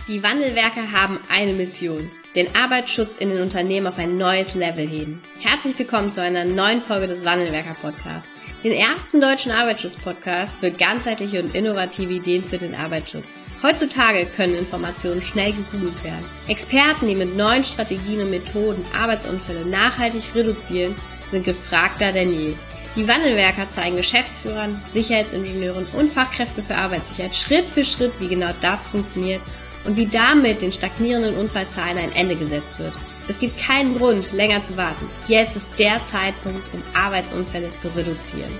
Die Wandelwerker haben eine Mission: den Arbeitsschutz in den Unternehmen auf ein neues Level heben. Herzlich willkommen zu einer neuen Folge des Wandelwerker-Podcasts, den ersten deutschen Arbeitsschutz-Podcast für ganzheitliche und innovative Ideen für den Arbeitsschutz. Heutzutage können Informationen schnell gegoogelt werden. Experten, die mit neuen Strategien und Methoden Arbeitsunfälle nachhaltig reduzieren, sind gefragter denn je. Die Wandelwerker zeigen Geschäftsführern, Sicherheitsingenieuren und Fachkräften für Arbeitssicherheit Schritt für Schritt, wie genau das funktioniert und wie damit den stagnierenden Unfallzahlen ein Ende gesetzt wird. Es gibt keinen Grund, länger zu warten. Jetzt ist der Zeitpunkt, um Arbeitsunfälle zu reduzieren.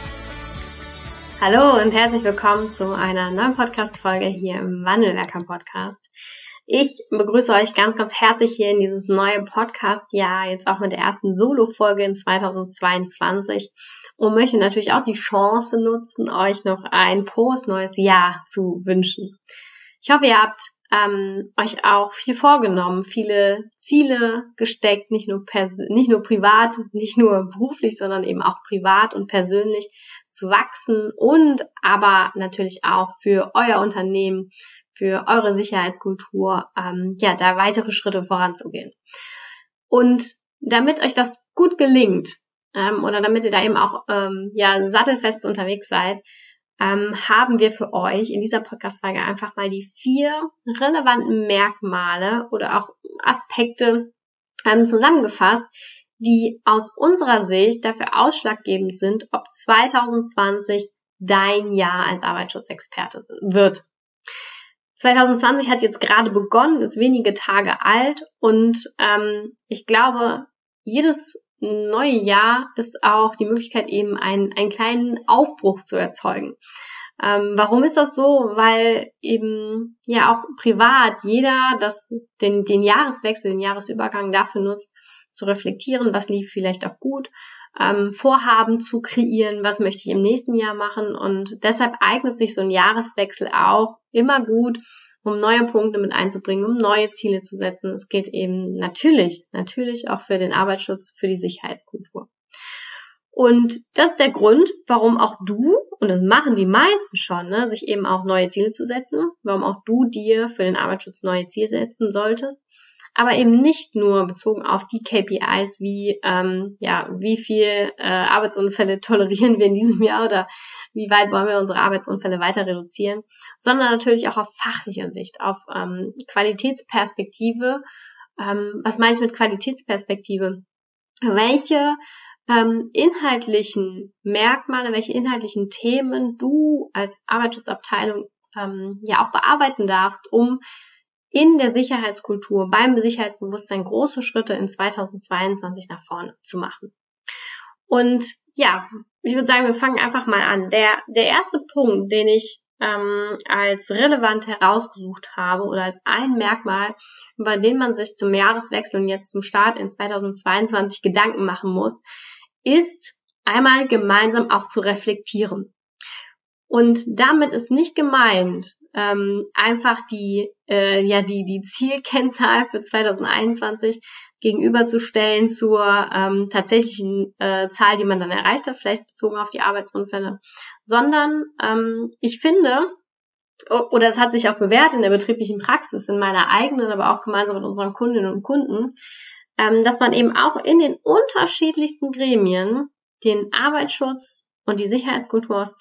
Hallo und herzlich willkommen zu einer neuen Podcast-Folge hier im Wandelwerker-Podcast. Ich begrüße euch ganz, ganz herzlich hier in dieses neue Podcast-Jahr, jetzt auch mit der ersten Solo-Folge in 2022 und möchte natürlich auch die Chance nutzen, euch noch ein frohes neues Jahr zu wünschen. Ich hoffe, ihr habt euch auch viel vorgenommen, viele Ziele gesteckt, nicht nur privat, nicht nur beruflich, sondern eben auch privat und persönlich zu wachsen und aber natürlich auch für euer Unternehmen, für eure Sicherheitskultur, da weitere Schritte voranzugehen. Und damit euch das gut gelingt, oder damit ihr da eben auch sattelfest unterwegs seid, haben wir für euch in dieser Podcast-Folge einfach mal die 4 relevanten Merkmale oder auch Aspekte zusammengefasst, die aus unserer Sicht dafür ausschlaggebend sind, ob 2020 dein Jahr als Arbeitsschutzexperte wird. 2020 hat jetzt gerade begonnen, ist wenige Tage alt und ich glaube, jedes neue Jahr ist auch die Möglichkeit, eben einen kleinen Aufbruch zu erzeugen. Warum ist das so? Weil eben ja auch privat jeder den Jahreswechsel, den Jahresübergang dafür nutzt, zu reflektieren, was lief vielleicht auch gut, Vorhaben zu kreieren, was möchte ich im nächsten Jahr machen, und deshalb eignet sich so ein Jahreswechsel auch immer gut, um neue Punkte mit einzubringen, um neue Ziele zu setzen. Es geht eben natürlich auch für den Arbeitsschutz, für die Sicherheitskultur. Und das ist der Grund, warum auch du, und das machen die meisten schon, sich eben auch neue Ziele zu setzen, warum auch du dir für den Arbeitsschutz neue Ziele setzen solltest, aber eben nicht nur bezogen auf die KPIs wie wie viel Arbeitsunfälle tolerieren wir in diesem Jahr oder wie weit wollen wir unsere Arbeitsunfälle weiter reduzieren, sondern natürlich auch auf fachlicher Sicht, auf Qualitätsperspektive. Was meine ich mit Qualitätsperspektive? Welche inhaltlichen Merkmale, welche inhaltlichen Themen du als Arbeitsschutzabteilung auch bearbeiten darfst, um in der Sicherheitskultur, beim Sicherheitsbewusstsein große Schritte in 2022 nach vorne zu machen. Und ja, ich würde sagen, wir fangen einfach mal an. Der erste Punkt, den ich als relevant herausgesucht habe oder als ein Merkmal, über den man sich zum Jahreswechsel und jetzt zum Start in 2022 Gedanken machen muss, ist einmal gemeinsam auch zu reflektieren. Und damit ist nicht gemeint, einfach die Zielkennzahl für 2021 gegenüberzustellen zur tatsächlichen Zahl, die man dann erreicht hat, vielleicht bezogen auf die Arbeitsunfälle, sondern ich finde, oder es hat sich auch bewährt in der betrieblichen Praxis, in meiner eigenen, aber auch gemeinsam mit unseren Kundinnen und Kunden, dass man eben auch in den unterschiedlichsten Gremien den Arbeitsschutz und die Sicherheitskultur aus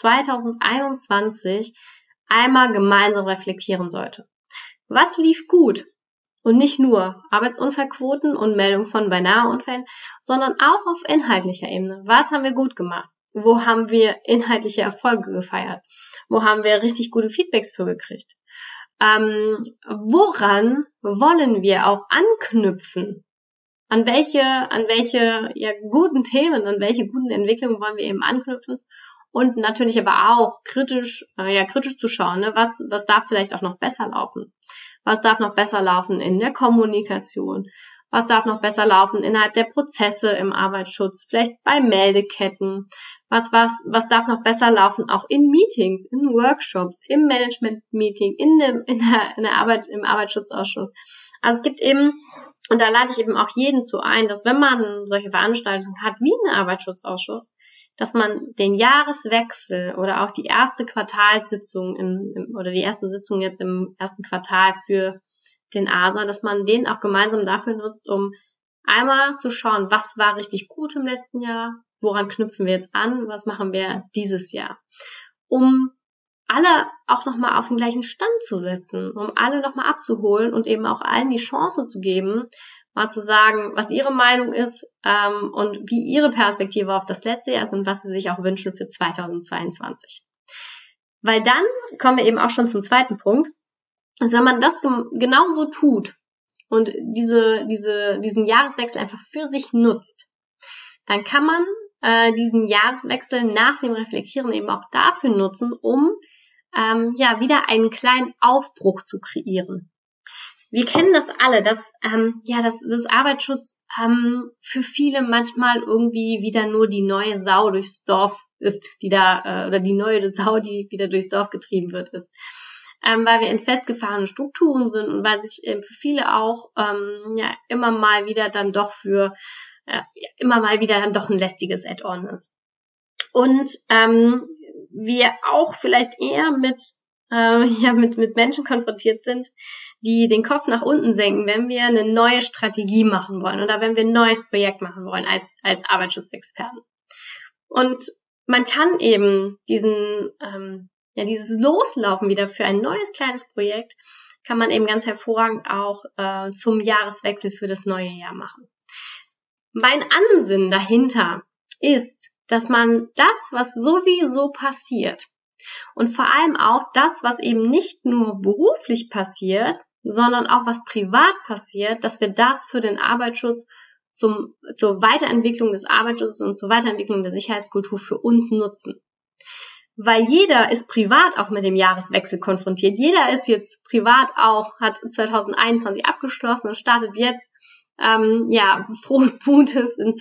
2021 einmal gemeinsam reflektieren sollte. Was lief gut? Und nicht nur Arbeitsunfallquoten und Meldung von Beinaheunfällen, sondern auch auf inhaltlicher Ebene. Was haben wir gut gemacht? Wo haben wir inhaltliche Erfolge gefeiert? Wo haben wir richtig gute Feedbacks für gekriegt? Woran wollen wir auch anknüpfen? An welche guten Themen, an welche guten Entwicklungen wollen wir eben anknüpfen? Und natürlich aber auch kritisch zu schauen, was darf vielleicht auch noch besser laufen? Was darf noch besser laufen in der Kommunikation? Was darf noch besser laufen innerhalb der Prozesse im Arbeitsschutz? Vielleicht bei Meldeketten? Was darf noch besser laufen auch in Meetings, in Workshops, im Management-Meeting, im Arbeitsschutzausschuss? Also es gibt eben, und da lade ich eben auch jeden zu ein, dass wenn man solche Veranstaltungen hat wie einen Arbeitsschutzausschuss, dass man den Jahreswechsel oder auch die erste Quartalssitzung oder die erste Sitzung jetzt im ersten Quartal für den ASA, dass man den auch gemeinsam dafür nutzt, um einmal zu schauen, was war richtig gut im letzten Jahr, woran knüpfen wir jetzt an, was machen wir dieses Jahr, um alle auch nochmal auf den gleichen Stand zu setzen, um alle nochmal abzuholen und eben auch allen die Chance zu geben, mal zu sagen, was ihre Meinung ist und wie ihre Perspektive auf das letzte Jahr ist und was sie sich auch wünschen für 2022. Weil dann kommen wir eben auch schon zum zweiten Punkt. Also wenn man das genauso tut und diesen Jahreswechsel einfach für sich nutzt, dann kann man diesen Jahreswechsel nach dem Reflektieren eben auch dafür nutzen, um wieder einen kleinen Aufbruch zu kreieren. Wir kennen das alle, dass das Arbeitsschutz für viele manchmal irgendwie wieder nur die neue Sau durchs Dorf ist, oder die neue Sau, die wieder durchs Dorf getrieben wird, ist. Weil wir in festgefahrenen Strukturen sind und weil sich für viele auch immer mal wieder dann doch ein lästiges Add-on ist. Und wir auch vielleicht eher mit Menschen konfrontiert sind, die den Kopf nach unten senken, wenn wir eine neue Strategie machen wollen oder wenn wir ein neues Projekt machen wollen als Arbeitsschutzexperten. Und man kann eben dieses Loslaufen wieder für ein neues kleines Projekt kann man eben ganz hervorragend auch zum Jahreswechsel für das neue Jahr machen. Mein Ansinnen dahinter ist, dass man das, was sowieso passiert und vor allem auch das, was eben nicht nur beruflich passiert, sondern auch was privat passiert, dass wir das für den Arbeitsschutz zur Weiterentwicklung des Arbeitsschutzes und zur Weiterentwicklung der Sicherheitskultur für uns nutzen. Weil jeder ist privat auch mit dem Jahreswechsel konfrontiert. Jeder ist jetzt privat auch, hat 2021 abgeschlossen und startet jetzt frohen Mutes in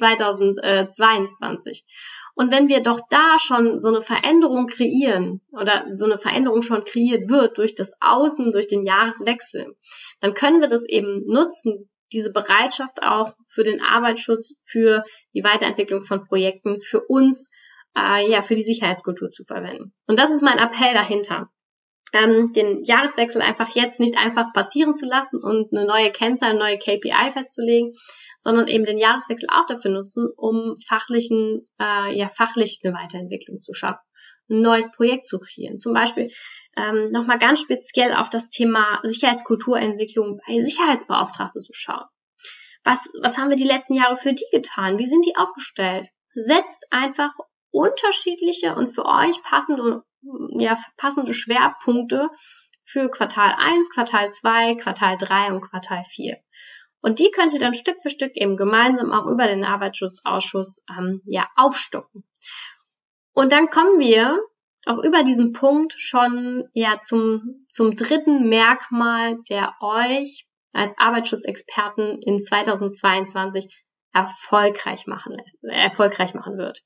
2022. Und wenn wir doch da schon so eine Veränderung kreieren oder so eine Veränderung schon kreiert wird durch das Außen, durch den Jahreswechsel, dann können wir das eben nutzen, diese Bereitschaft auch für den Arbeitsschutz, für die Weiterentwicklung von Projekten, für uns, für die Sicherheitskultur zu verwenden. Und das ist mein Appell dahinter. Den Jahreswechsel einfach jetzt nicht einfach passieren zu lassen und eine neue Kennzahl, eine neue KPI festzulegen, sondern eben den Jahreswechsel auch dafür nutzen, um fachlich eine Weiterentwicklung zu schaffen, ein neues Projekt zu kreieren. Zum Beispiel nochmal ganz speziell auf das Thema Sicherheitskulturentwicklung bei Sicherheitsbeauftragten zu schauen. Was haben wir die letzten Jahre für die getan? Wie sind die aufgestellt? Setzt einfach unterschiedliche und für euch passende Schwerpunkte für Quartal 1, Quartal 2, Quartal 3 und Quartal 4. Und die könnt ihr dann Stück für Stück eben gemeinsam auch über den Arbeitsschutzausschuss aufstocken. Und dann kommen wir auch über diesen Punkt schon zum dritten Merkmal, der euch als Arbeitsschutzexperten in 2022 erfolgreich machen wird.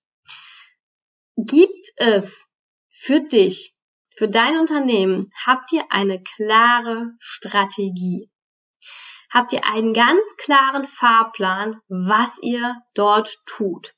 Gibt es für dich, für dein Unternehmen, habt ihr eine klare Strategie? Habt ihr einen ganz klaren Fahrplan, was ihr dort tut?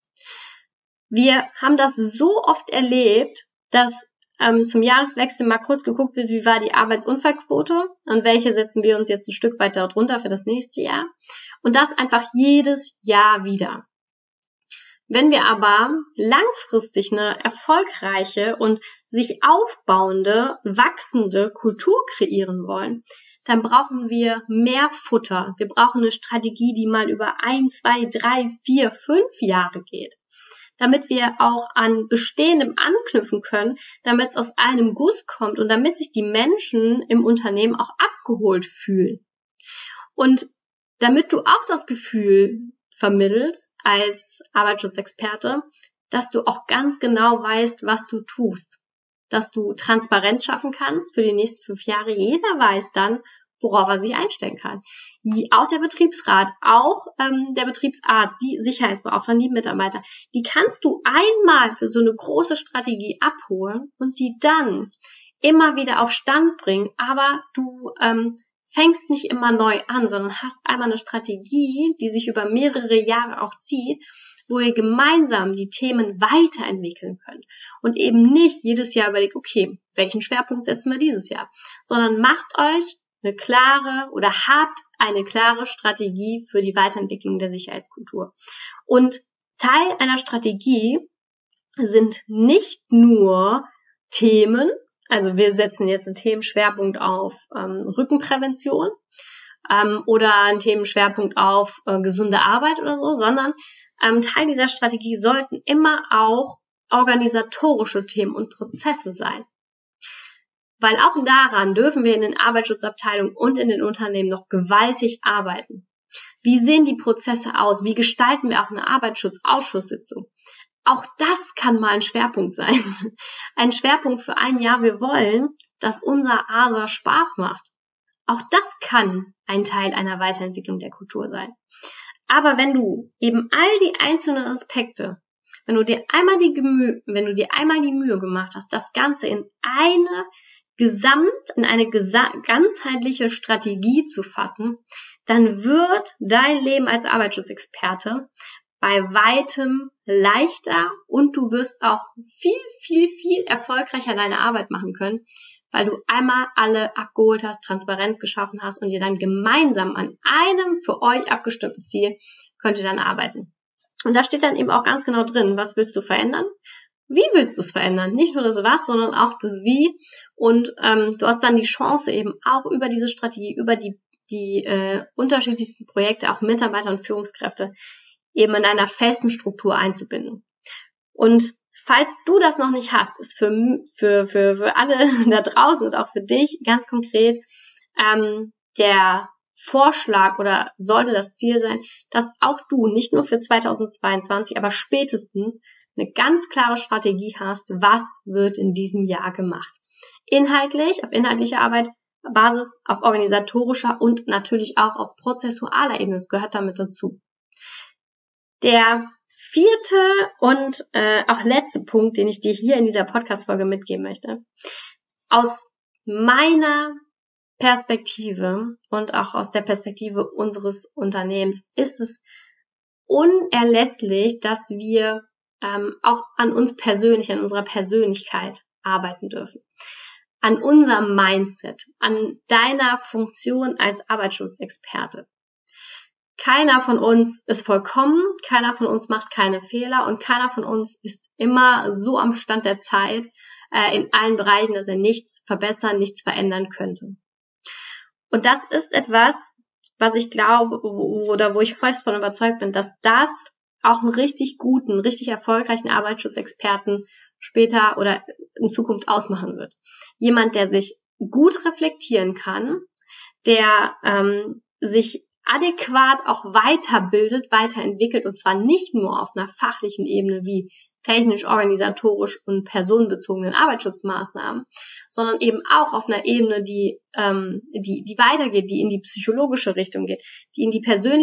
Wir haben das so oft erlebt, dass zum Jahreswechsel mal kurz geguckt wird, wie war die Arbeitsunfallquote und welche setzen wir uns jetzt ein Stück weiter drunter für das nächste Jahr. Und das einfach jedes Jahr wieder. Wenn wir aber langfristig eine erfolgreiche und sich aufbauende, wachsende Kultur kreieren wollen, dann brauchen wir mehr Futter. Wir brauchen eine Strategie, die mal über 1, 2, 3, 4, 5 Jahre geht, damit wir auch an Bestehendem anknüpfen können, damit es aus einem Guss kommt und damit sich die Menschen im Unternehmen auch abgeholt fühlen. Und damit du auch das Gefühl vermittelst als Arbeitsschutzexperte, dass du auch ganz genau weißt, was du tust. Dass du Transparenz schaffen kannst für die nächsten 5 Jahre. Jeder weiß dann, worauf er sich einstellen kann. Auch der Betriebsrat, auch der Betriebsarzt, die Sicherheitsbeauftragten, die Mitarbeiter, die kannst du einmal für so eine große Strategie abholen und die dann immer wieder auf Stand bringen. Aber du fängst nicht immer neu an, sondern hast einmal eine Strategie, die sich über mehrere Jahre auch zieht wo ihr gemeinsam die Themen weiterentwickeln könnt und eben nicht jedes Jahr überlegt, okay, welchen Schwerpunkt setzen wir dieses Jahr, sondern macht euch habt eine klare Strategie für die Weiterentwicklung der Sicherheitskultur. Und Teil einer Strategie sind nicht nur Themen, also wir setzen jetzt einen Themenschwerpunkt auf Rückenprävention oder einen Themenschwerpunkt auf gesunde Arbeit oder so, sondern Teil dieser Strategie sollten immer auch organisatorische Themen und Prozesse sein. Weil auch daran dürfen wir in den Arbeitsschutzabteilungen und in den Unternehmen noch gewaltig arbeiten. Wie sehen die Prozesse aus? Wie gestalten wir auch eine Arbeitsschutzausschusssitzung? Auch das kann mal ein Schwerpunkt sein. Ein Schwerpunkt für ein Jahr. Wir wollen, dass unser ASA Spaß macht. Auch das kann ein Teil einer Weiterentwicklung der Kultur sein. Aber wenn du eben all die einzelnen Aspekte, wenn du dir einmal die Mühe gemacht hast, das Ganze in eine ganzheitliche Strategie zu fassen, dann wird dein Leben als Arbeitsschutzexperte bei weitem leichter und du wirst auch viel, viel, viel erfolgreicher deine Arbeit machen können, weil du einmal alle abgeholt hast, Transparenz geschaffen hast und ihr dann gemeinsam an einem für euch abgestimmten Ziel könnt ihr dann arbeiten. Und da steht dann eben auch ganz genau drin, was willst du verändern? Wie willst du es verändern? Nicht nur das Was, sondern auch das Wie. Und du hast dann die Chance eben auch über diese Strategie, über die unterschiedlichsten Projekte, auch Mitarbeiter und Führungskräfte, eben in einer festen Struktur einzubinden. Und falls du das noch nicht hast, ist für alle da draußen und auch für dich ganz konkret der Vorschlag oder sollte das Ziel sein, dass auch du nicht nur für 2022, aber spätestens eine ganz klare Strategie hast, was wird in diesem Jahr gemacht. Inhaltlich, auf inhaltlicher Arbeit, Basis, auf organisatorischer und natürlich auch auf prozessualer Ebene, das gehört damit dazu. Der vierte und auch letzte Punkt, den ich dir hier in dieser Podcast-Folge mitgeben möchte, aus meiner Perspektive und auch aus der Perspektive unseres Unternehmens ist es unerlässlich, dass wir auch an uns persönlich, an unserer Persönlichkeit arbeiten dürfen. An unserem Mindset, an deiner Funktion als Arbeitsschutzexperte. Keiner von uns ist vollkommen, keiner von uns macht keine Fehler und keiner von uns ist immer so am Stand der Zeit in allen Bereichen, dass er nichts verbessern, nichts verändern könnte. Und das ist etwas, was ich glaube, wo ich fest von überzeugt bin, dass das auch einen richtig guten, richtig erfolgreichen Arbeitsschutzexperten später oder in Zukunft ausmachen wird. Jemand, der sich gut reflektieren kann, der sich adäquat auch weiterbildet, weiterentwickelt und zwar nicht nur auf einer fachlichen Ebene wie technisch, organisatorisch und personenbezogenen Arbeitsschutzmaßnahmen, sondern eben auch auf einer Ebene, die weitergeht, die in die psychologische Richtung geht, die in die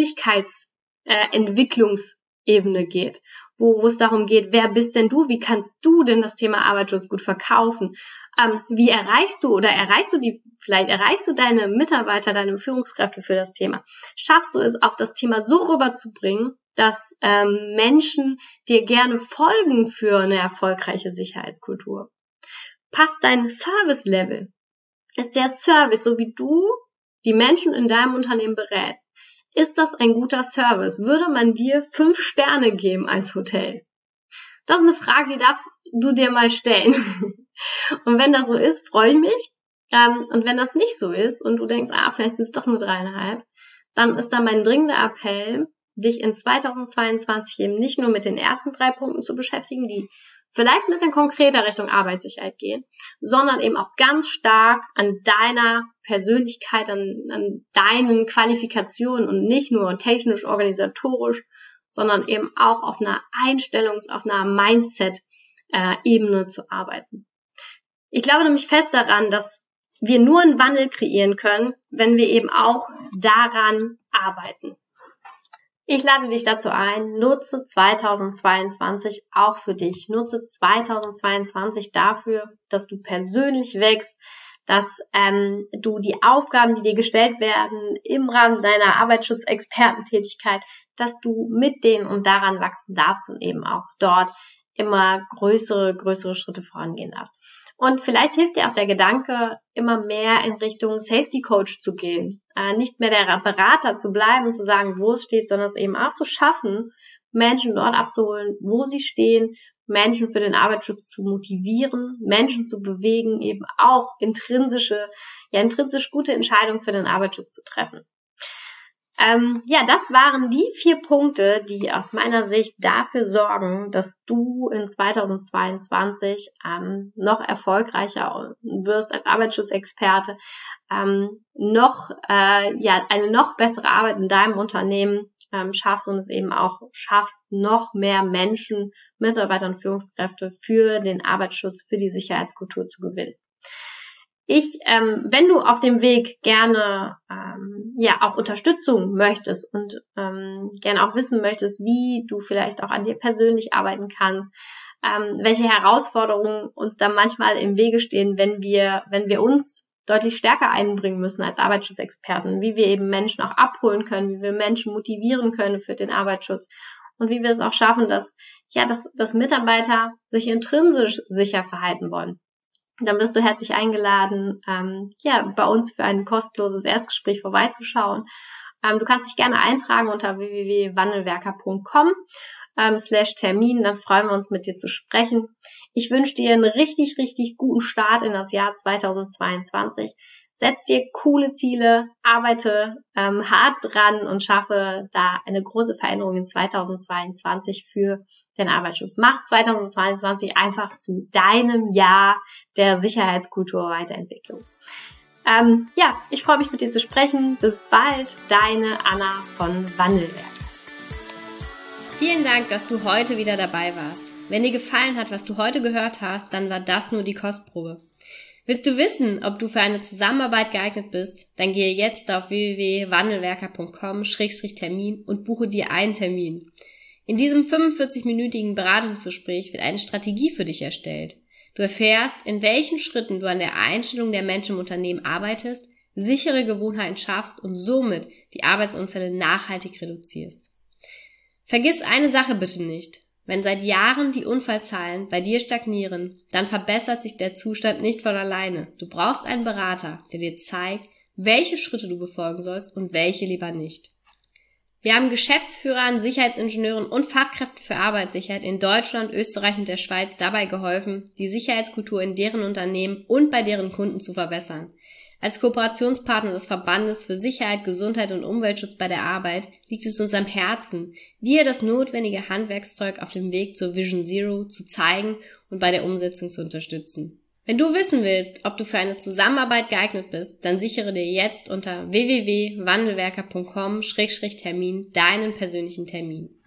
Persönlichkeitsentwicklungsebene geht, wo es darum geht, wer bist denn du, wie kannst du denn das Thema Arbeitsschutz gut verkaufen, wie erreichst du deine Mitarbeiter, deine Führungskräfte für das Thema, schaffst du es auch das Thema so rüberzubringen, dass Menschen dir gerne folgen für eine erfolgreiche Sicherheitskultur. Passt dein Service-Level? Ist der Service, so wie du die Menschen in deinem Unternehmen berätst, ist das ein guter Service? Würde man dir 5 Sterne geben als Hotel? Das ist eine Frage, die darfst du dir mal stellen. Und wenn das so ist, freue ich mich. Und wenn das nicht so ist und du denkst, vielleicht sind es doch nur 3,5, dann ist da mein dringender Appell, dich in 2022 eben nicht nur mit den ersten 3 Punkten zu beschäftigen, die vielleicht ein bisschen konkreter Richtung Arbeitssicherheit gehen, sondern eben auch ganz stark an deiner Persönlichkeit, an deinen Qualifikationen und nicht nur technisch, organisatorisch, sondern eben auch auf einer auf einer Mindset-Ebene zu arbeiten. Ich glaube nämlich fest daran, dass wir nur einen Wandel kreieren können, wenn wir eben auch daran arbeiten. Ich lade dich dazu ein, nutze 2022 auch für dich. Nutze 2022 dafür, dass du persönlich wächst, dass du die Aufgaben, die dir gestellt werden im Rahmen deiner Arbeitsschutzexpertentätigkeit, dass du mit denen und daran wachsen darfst und eben auch dort immer größere Schritte vorangehen darfst. Und vielleicht hilft dir auch der Gedanke, immer mehr in Richtung Safety Coach zu gehen. Nicht mehr der Berater zu bleiben und zu sagen, wo es steht, sondern es eben auch zu schaffen, Menschen dort abzuholen, wo sie stehen, Menschen für den Arbeitsschutz zu motivieren, Menschen zu bewegen, eben auch intrinsisch gute Entscheidungen für den Arbeitsschutz zu treffen. Das waren die 4 Punkte, die aus meiner Sicht dafür sorgen, dass du in 2022 noch erfolgreicher wirst als Arbeitsschutzexperte, eine noch bessere Arbeit in deinem Unternehmen schaffst und es eben auch schaffst, noch mehr Menschen, Mitarbeiter und Führungskräfte für den Arbeitsschutz, für die Sicherheitskultur zu gewinnen. Wenn du auf dem Weg gerne auch Unterstützung möchtest und gerne auch wissen möchtest, wie du vielleicht auch an dir persönlich arbeiten kannst, welche Herausforderungen uns da manchmal im Wege stehen, wenn wir uns deutlich stärker einbringen müssen als Arbeitsschutzexperten, wie wir eben Menschen auch abholen können, wie wir Menschen motivieren können für den Arbeitsschutz und wie wir es auch schaffen, dass Mitarbeiter sich intrinsisch sicher verhalten wollen. Dann bist du herzlich eingeladen, bei uns für ein kostenloses Erstgespräch vorbeizuschauen. Du kannst dich gerne eintragen unter www.wandelwerker.com/Termin, dann freuen wir uns, mit dir zu sprechen. Ich wünsche dir einen richtig, richtig guten Start in das Jahr 2022. Setz dir coole Ziele, arbeite hart dran und schaffe da eine große Veränderung in 2022 für den Arbeitsschutz. Mach 2022 einfach zu deinem Jahr der Sicherheitskultur-Weiterentwicklung. Ich freue mich, mit dir zu sprechen. Bis bald, deine Anna von Wandelwerk. Vielen Dank, dass du heute wieder dabei warst. Wenn dir gefallen hat, was du heute gehört hast, dann war das nur die Kostprobe. Willst du wissen, ob du für eine Zusammenarbeit geeignet bist? Dann gehe jetzt auf www.wandelwerker.com/Termin und buche dir einen Termin. In diesem 45-minütigen Beratungsgespräch wird eine Strategie für dich erstellt. Du erfährst, in welchen Schritten du an der Einstellung der Menschen im Unternehmen arbeitest, sichere Gewohnheiten schaffst und somit die Arbeitsunfälle nachhaltig reduzierst. Vergiss eine Sache bitte nicht. Wenn seit Jahren die Unfallzahlen bei dir stagnieren, dann verbessert sich der Zustand nicht von alleine. Du brauchst einen Berater, der dir zeigt, welche Schritte du befolgen sollst und welche lieber nicht. Wir haben Geschäftsführern, Sicherheitsingenieuren und Fachkräften für Arbeitssicherheit in Deutschland, Österreich und der Schweiz dabei geholfen, die Sicherheitskultur in deren Unternehmen und bei deren Kunden zu verbessern. Als Kooperationspartner des Verbandes für Sicherheit, Gesundheit und Umweltschutz bei der Arbeit liegt es uns am Herzen, dir das notwendige Handwerkszeug auf dem Weg zur Vision Zero zu zeigen und bei der Umsetzung zu unterstützen. Wenn du wissen willst, ob du für eine Zusammenarbeit geeignet bist, dann sichere dir jetzt unter www.wandelwerker.com/Termin deinen persönlichen Termin.